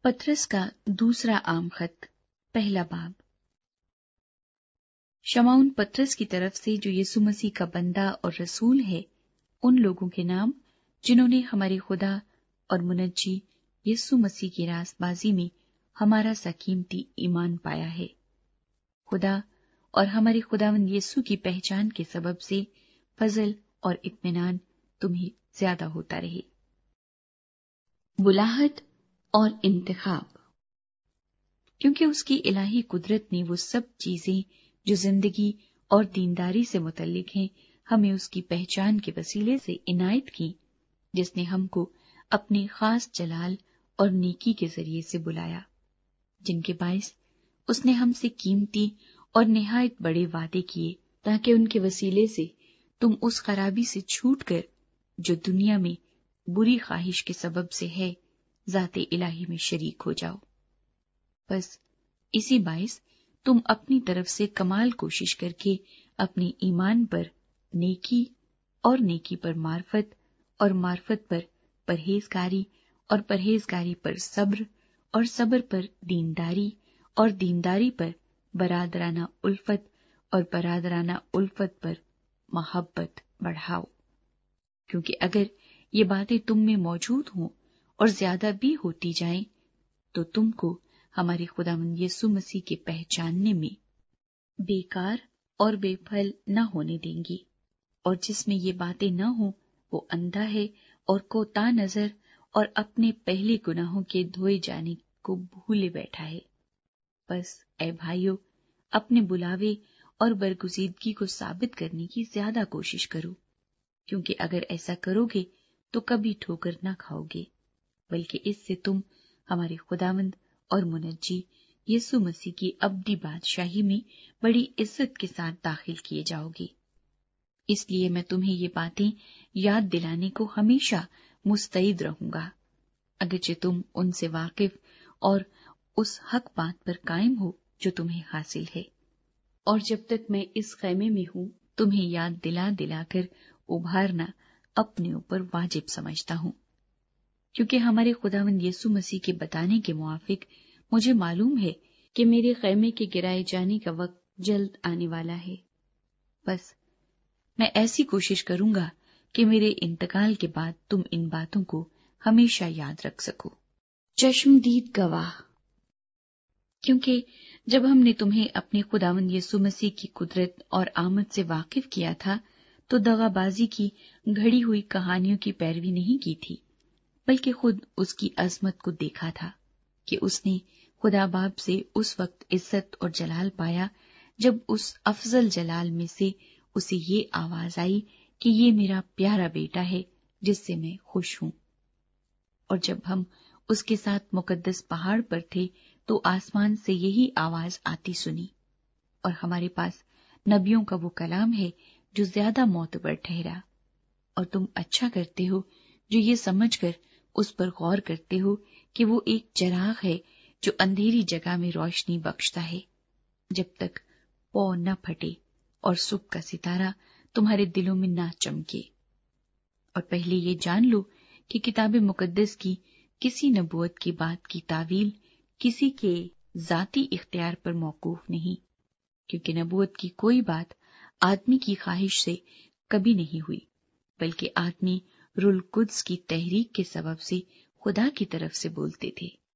पतरस का दूसरा आम खत, पहला बाब। शमौन पतरस की तरफ से, जो यीशु मसीह का बंदा और रसूल है, उन लोगों के नाम जिन्होंने हमारे खुदा और मुनज्जी यीशु मसीह की रास्तबाजी में हमारा सा कीमती ईमान पाया है। खुदा और हमारे खुदावंद यीशु की पहचान के सबब से फजल और इत्मीनान तुम्हें ज्यादा होता रहे। बुलाहट और इंतखाब। क्योंकि उसकी इलाही कुदरत ने वो सब चीजें जो जिंदगी और दीनदारी से मुतल्लिक हैं, हमें उसकी पहचान के वसीले से इनायत की, जिसने हमको अपने खास जलाल और नेकी के जरिए से बुलाया, जिनके बाइस उसने हमसे कीमती और निहायत बड़े वादे किए, ताकि उनके वसीले से तुम उस खराबी से छूट कर, जो दुनिया में बुरी ख्वाहिश के सबब से है, ज़ाते इलाही में शरीक हो जाओ। बस इसी बाइस तुम अपनी तरफ से कमाल कोशिश करके अपने ईमान पर नेकी और नेकी पर मार्फत और मार्फत पर परहेजगारी और परहेजगारी पर सब्र और सब्र पर दीनदारी और दीनदारी पर बरादराना उल्फत और बरादराना उल्फत पर मोहब्बत बढ़ाओ। क्योंकि अगर ये बातें तुम में मौजूद हों और ज्यादा भी होती जाएं, तो तुमको हमारे खुदावंद यीशु मसीह के पहचानने में बेकार और बेफल न होने देंगी। और जिसमें ये बातें न हो, वो अंधा है और कोता नजर और अपने पहले गुनाहों के धोए जाने को भूले बैठा है। बस ऐ भाइयों, अपने बुलावे और बरगुजीदगी को साबित करने की ज्यादा कोशिश करो, क्योंकि अगर ऐसा करोगे तो कभी ठोकर न खाओगे, बल्कि इससे तुम हमारे खुदावंद और मुनज्जी यीशु मसीह की अब्दी बादशाही में बड़ी इज्जत के साथ दाखिल किए जाओगे। इसलिए मैं तुम्हें ये बातें याद दिलाने को हमेशा मुस्तैद रहूंगा, अगरचे तुम उनसे वाकिफ और उस हक बात पर कायम हो जो तुम्हें हासिल है। और जब तक मैं इस खैमे में हूं, तुम्हें याद दिला दिलाकर उभारना अपने ऊपर वाजिब समझता हूं, क्योंकि हमारे खुदावंद यीशु मसीह के बताने के मुआफिक मुझे मालूम है कि मेरे खैमे के गिराए जाने का वक्त जल्द आने वाला है। बस मैं ऐसी कोशिश करूंगा कि मेरे इंतकाल के बाद तुम इन बातों को हमेशा याद रख सको। चश्मदीद गवाह। क्योंकि जब हमने तुम्हें अपने खुदावंद यीशु मसीह की कुदरत और आमद से वाकिफ किया था, तो दगाबाजी की घड़ी हुई कहानियों की पैरवी नहीं की थी, बल्कि खुद उसकी अजमत को देखा था कि उसने खुदा बाप से उस वक्त इज्जत और जलाल पाया जब उस अफजल जलाल में से उसे ये आवाज आई कि ये मेरा प्यारा बेटा है जिससे मैं खुश हूं। और जब हम उसके साथ मुकद्दस पहाड़ पर थे, तो आसमान से यही आवाज आती सुनी। और हमारे पास नबियों का वो कलाम है जो ज्यादा मोतबर ठहरा। और तुम अच्छा करते हो जो ये समझकर उस पर गौर करते हो कि वो एक चिराग है जो अंधेरी जगह में रोशनी बख्शता है, जब तक पौ न फटे और सुबह का सितारा तुम्हारे दिलों में ना चमके। और पहले ये जान लो कि किताब मुकद्दस की किसी नबूवत की बात की तावील किसी के जाती इख्तियार पर मौकूफ नहीं, क्योंकि नबूवत की कोई बात आदमी की ख्वाहिश से कभी नहीं हुई, बल्कि आदमी रुल कुद्स की तहरीक के सबब से खुदा की तरफ से बोलते थे।